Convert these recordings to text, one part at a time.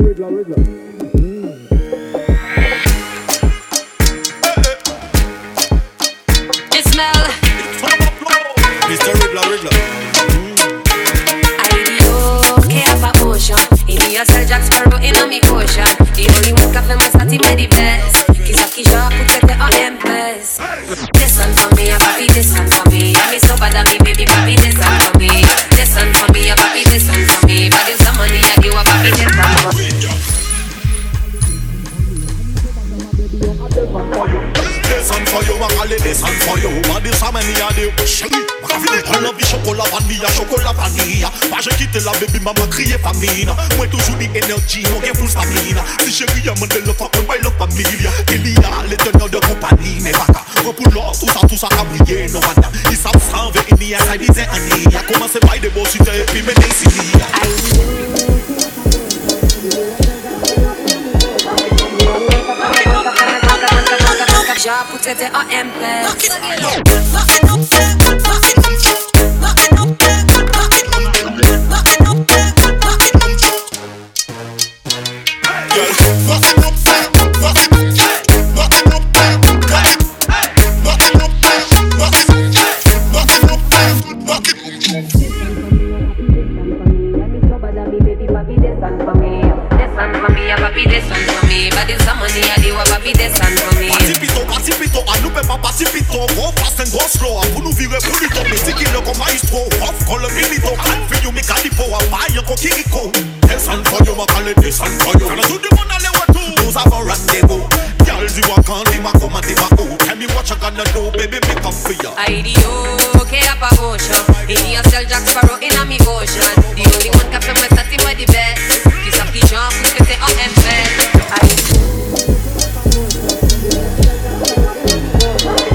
La baby maman crier famine. Moi toujours di énergie, on gagne full stamina. Si chérie a demandé le fuck, on la famille. Il y a les teneurs de compagnie, mais vaca. On pour l'or, tout ça a brillé, no madame. Ils savent s'en veut, il y a ça disait Annie. A commencé par des beaux sites et puis mener ici. Já put it on MP.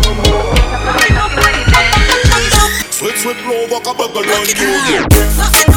Sweet blow, walk a bubble on you.